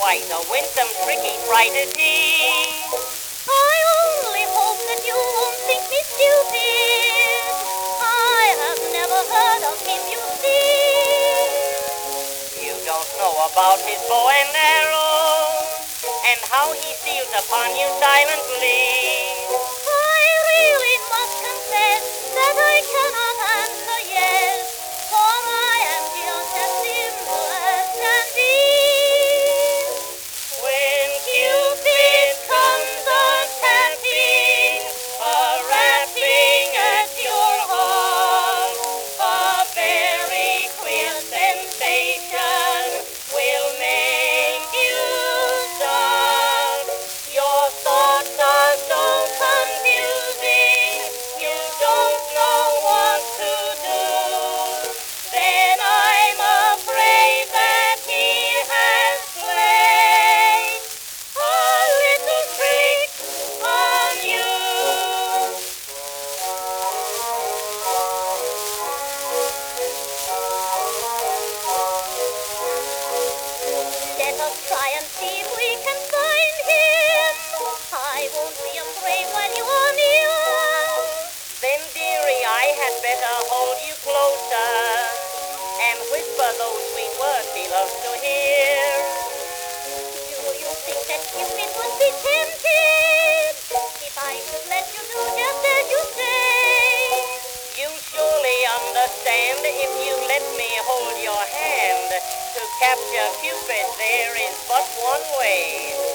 quite a winsome, tricky fright is he. I only hope that you won't think me stupid. I have never heard of him, you see. You don't know about his bow and arrow, and how he steals upon you silently. I really must confess that I cannot answer yes, for I am just as simple as can be. When Cupid comes a-tapping, a-rapping at your heart, a very queer sensation will make you start. Your thoughts are so confusing, you don't know what to do. Then I'm afraid that he has played a little trick on you. Let us try and see if we can find him. I won't be afraid when you are near. Then, dearie, I had better hold you closer and whisper those sweet words he loves to hear. Do you think that Cupid would be tempted if I should let you do just as you say? You surely understand if you let me hold your hand. To capture Cupid, there is but one way.